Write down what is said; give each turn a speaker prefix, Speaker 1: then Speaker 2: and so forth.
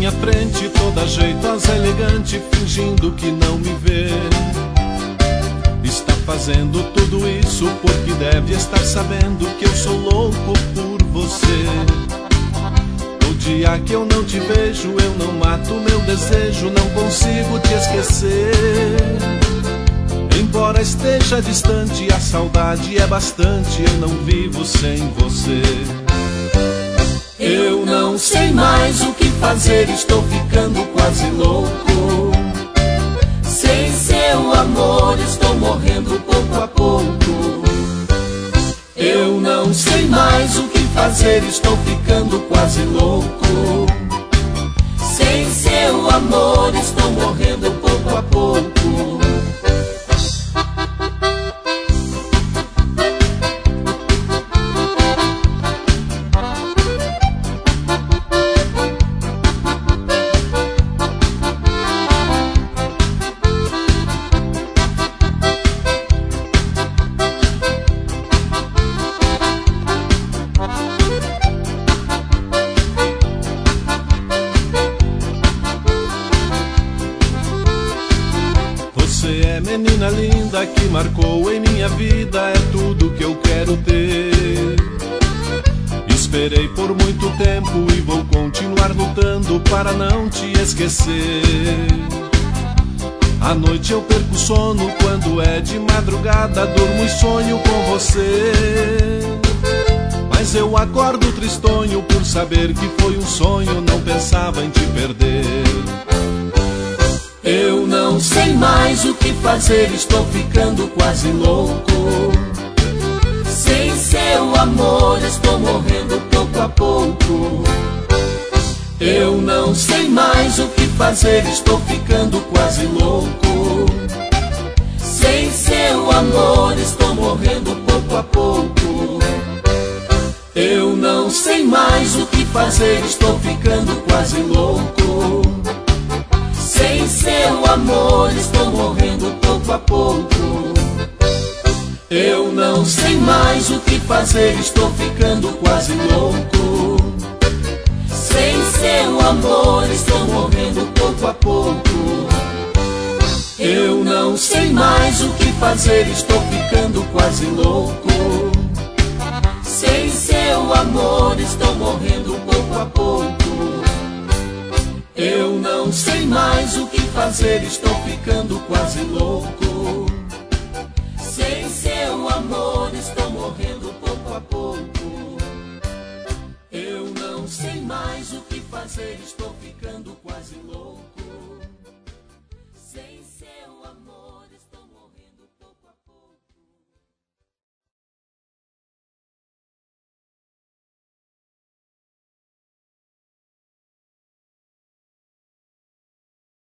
Speaker 1: minha frente, toda jeitosa, elegante, fingindo que não me vê. Está fazendo tudo isso porque deve estar sabendo que eu sou louco por você. No dia que eu não te vejo, eu não mato meu desejo, não consigo te esquecer. Embora esteja distante, a saudade é bastante, eu não vivo sem você. Eu não sei mais o que fazer, estou ficando quase louco. Sem seu amor estou morrendo pouco a pouco. Eu não sei mais o que fazer, estou ficando quase louco. Sem seu amor estou morrendo pouco a pouco. Você é menina linda que marcou em minha vida, é tudo que eu quero ter. Esperei por muito tempo e vou continuar lutando para não te esquecer. À noite eu perco o sono, quando é de madrugada durmo e sonho com você. Mas eu acordo tristonho por saber que foi um sonho, não pensava em te perder. Eu não sei mais o que fazer, estou ficando quase louco. Sem seu amor estou morrendo pouco a pouco. Eu não sei mais o que fazer, estou ficando quase louco. Sem seu amor estou morrendo pouco a pouco. Eu não sei mais o que fazer, estou ficando quase louco. Sem seu amor estou morrendo pouco a pouco. Eu não sei mais o que fazer, estou ficando quase louco. Sem seu amor estou morrendo pouco a pouco. Eu não sei mais o que fazer, estou ficando quase louco. Sem seu amor estou morrendo pouco a pouco. Eu não sei mais o que fazer, estou ficando quase louco.